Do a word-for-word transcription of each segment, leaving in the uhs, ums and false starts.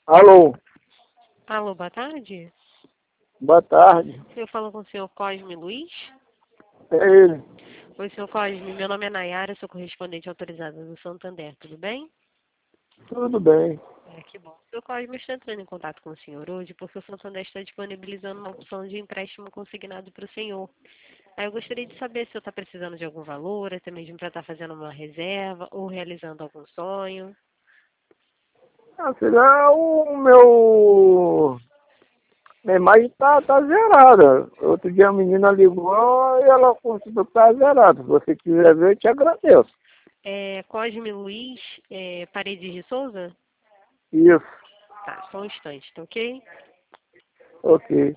Alô, Alô, boa tarde. boa tarde. Eu falo com o senhor Cosme Luiz. É ele. Oi, senhor Cosme, meu nome é Nayara, sou correspondente autorizada do Santander, tudo bem? Tudo bem. É, que bom. Senhor Cosme, eu estou entrando em contato com o senhor hoje porque o Santander está disponibilizando uma opção de empréstimo consignado para o senhor. Aí eu gostaria de saber se o senhor está precisando de algum valor, até mesmo para estar fazendo uma reserva ou realizando algum sonho. Ah, filha, o meu... Minha imagem tá, tá zerada. Outro dia a menina ligou e ela conseguiu que tá zerada. Se você quiser ver, eu te agradeço. É, Cosme Luiz é, Paredes de Souza? Isso, Tá, só um instante, tá ok? ok.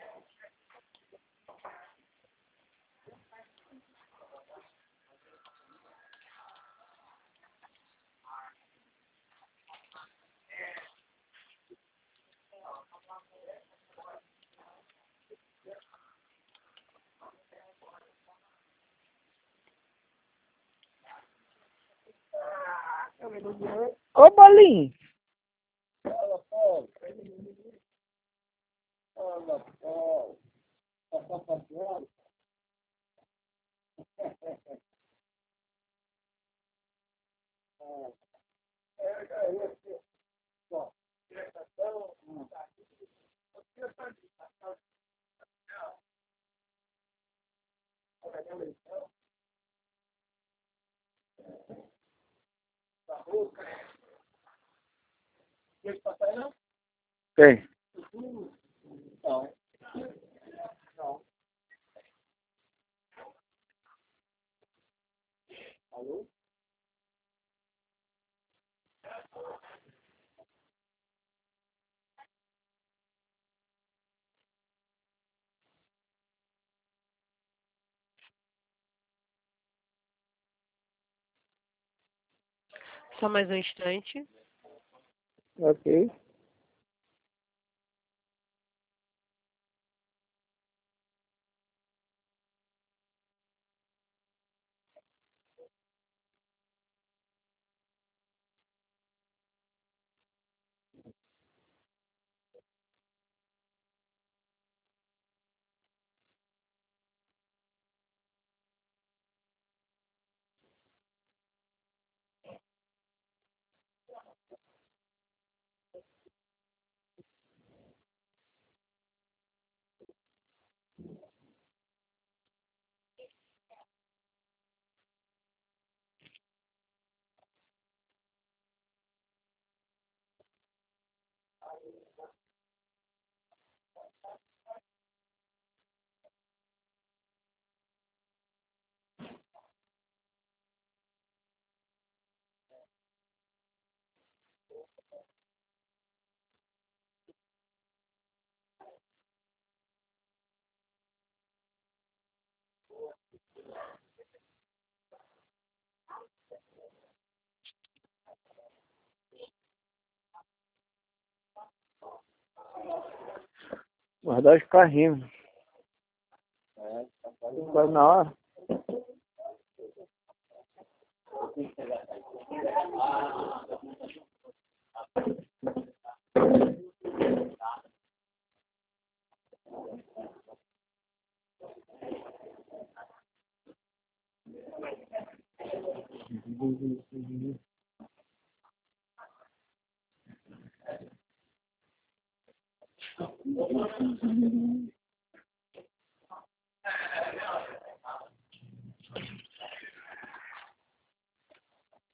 Ô, Bolinho. Tem. Só mais um instante. Ok. Guardar os carrinhos. Vai na hora.